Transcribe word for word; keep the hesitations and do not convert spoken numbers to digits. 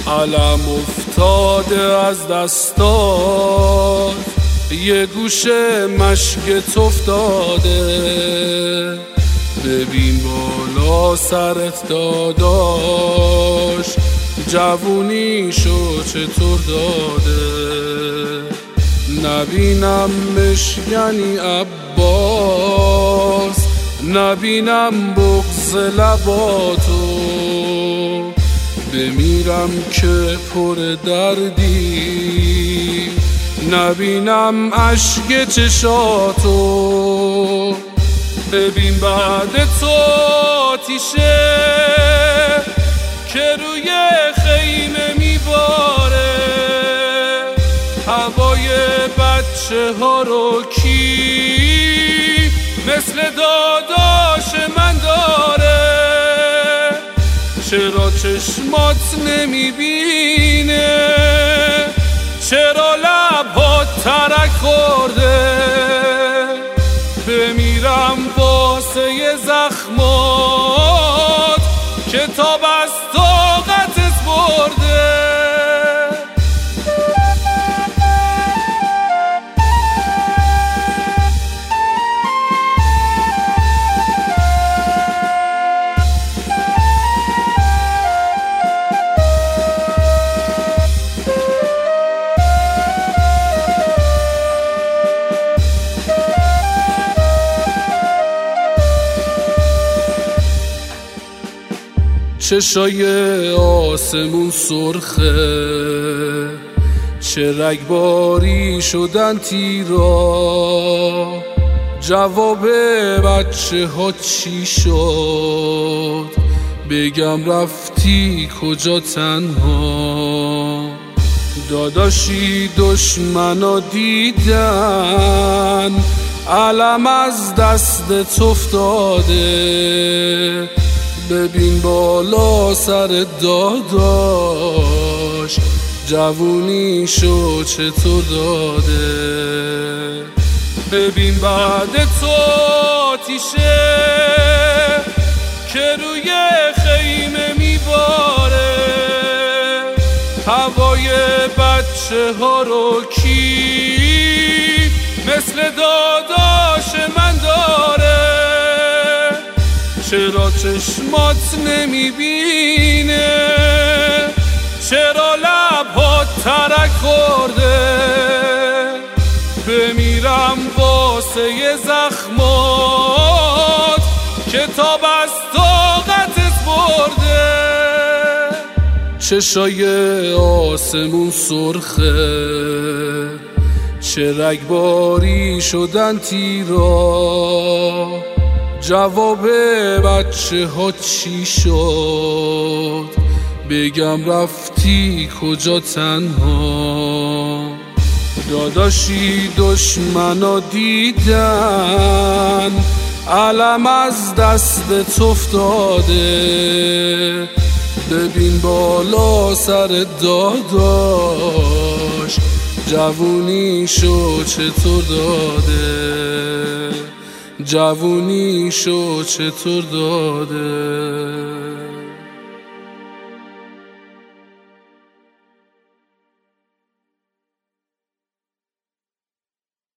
علم افتاده از دستات، یه گوشه مشکت افتاده. ببین بالا سرت داداش، جوونیشو چطور داده. نبینمش یعنی عباس، نبینم بغض لباتو. بمیرم که پر دردی، نبینم اشک چشاتو. ببین بعد تو آتیشه که روی خیمه میباره. هوای بچه ها رو کی مثل داداش من داره؟ چرا چشمات نمیبینه؟ چرا لبات ترک خورده؟ بمیرم واسه زخمات که تا بس طاقتت برده. چشای آسمون سرخه، چه رگباری شدن تیرا. جواب بچه ها چی شد؟ بگم رفتی کجا تنها؟ داداشی دشمنا دیدن، علم از دستت افتاده. ببین بالا سر داداش، جوونیشو چطور داده. ببین بعد تو آتیشه که روی خیمه میباره. هوای بچه ها رو کی مثل داداش من داره؟ چرا چشمات نمیبینه؟ چرا لبات ترک خورده؟ بمیرم واسه زخمات که تا بس طاقتت برده. چشای آسمون سرخه، چه رگباری شدن تیرا. جواب بچه ها چی شد؟ بگم رفتی کجا تنها؟ داداشی دشمنا دیدن، علم از دستت افتاده. ببین بالا سر داداش، جوونیشو چطور داده. جوونیشو چطور داده.